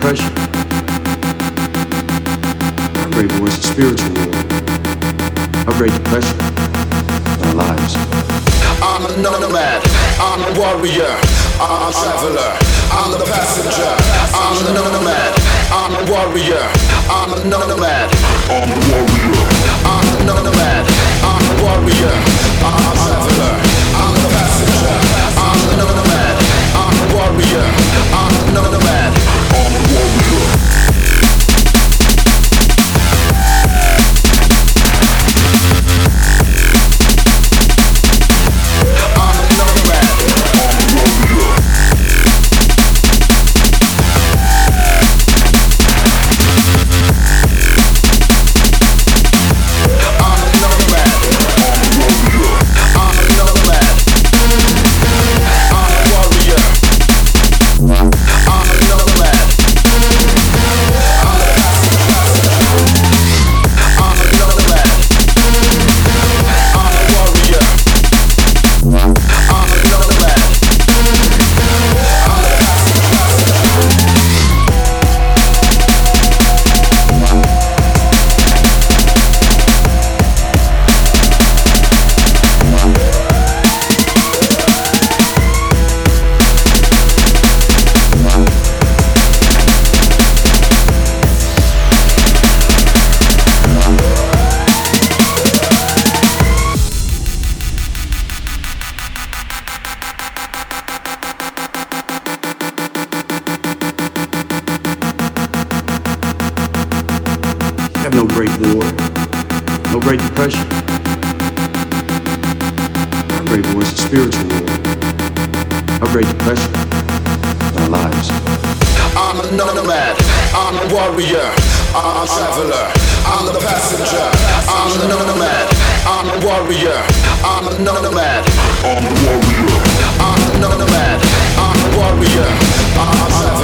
depression. Our great war is a spiritual war. Our great depression in our lives. I'm a nomad, I'm a warrior, I'm a traveler, I'm the passenger. I'm a nomad, I'm a warrior, I'm a nomad, I'm a warrior. I'm a nomad, I'm a warrior, I'm a traveler, I'm the passenger. I'm a nomad, I'm a warrior, I'm a nomad, I'm a warrior. Have no great war, no great depression. Our great war is a spiritual war. Our great depression in our lives. I'm a nomad, I'm a warrior, I'm a traveler, I'm the passenger. I'm a nomad, I'm a warrior, I'm a nomad, I'm a warrior. I'm a nomad, I'm a warrior, I'm a traveler.